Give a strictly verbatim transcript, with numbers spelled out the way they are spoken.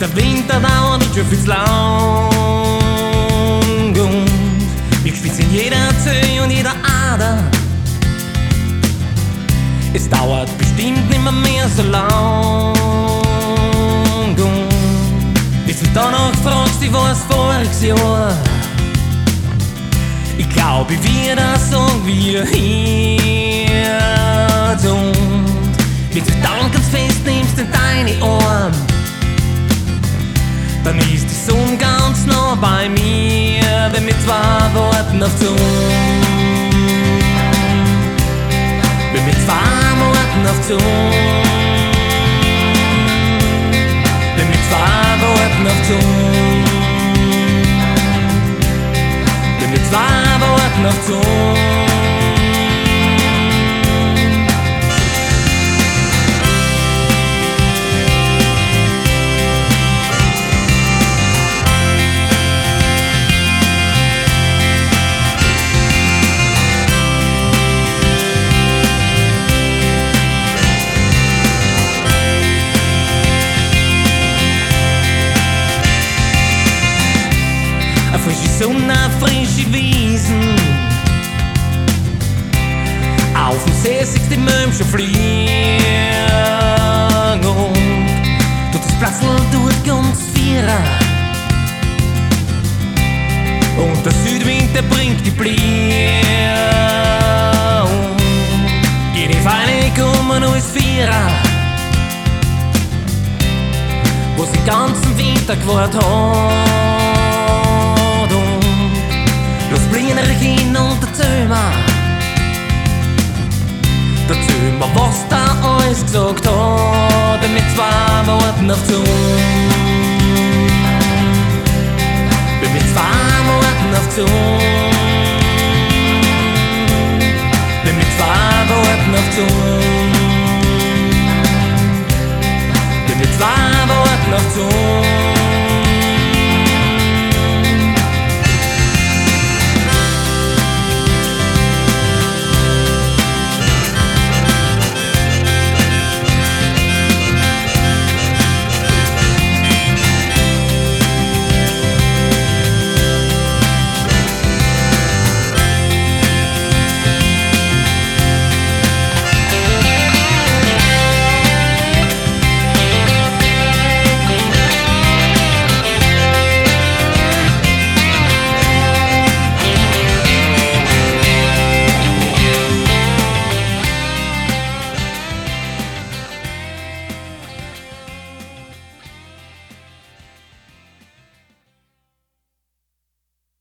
der Winter dauert schon viel zu lang und ich spitze in jeder Zelle und jeder Ader. Es dauert bestimmt nimmer mehr so lang und bis du danach fragst, wie war's voriges Jahr. Ich glaub, ich werde sagen, wie ihr hört und wenn du dann ganz fest nimmst in deine Arme, dann ist die Sonne ganz nah bei mir, wenn wir zwei warten auf die Sonne. Wenn wir zwei warten auf die Sonne. Wenn wir zwei warten auf die Sonne. Wenn wir zwei warten auf die Sonne. Eine frische Sonne, frische Wiesen. Auf dem See siehst die Möhm schon fliegen und durch das Platzl durch ganz Vierer. Und der Südwind, der bringt die Bläh und jede Feine kommen als Vierer, wo's den ganzen Winter gewartet hat. Los blinder hin und erzähl mir, erzähl mir, was da alles gesagt hat, wenn wir zwei warten auf die Sonne. Wenn wir zwei warten auf die Sonne. Wenn wir zwei warten auf die Sonne. Wenn wir zwei warten auf die Sonne.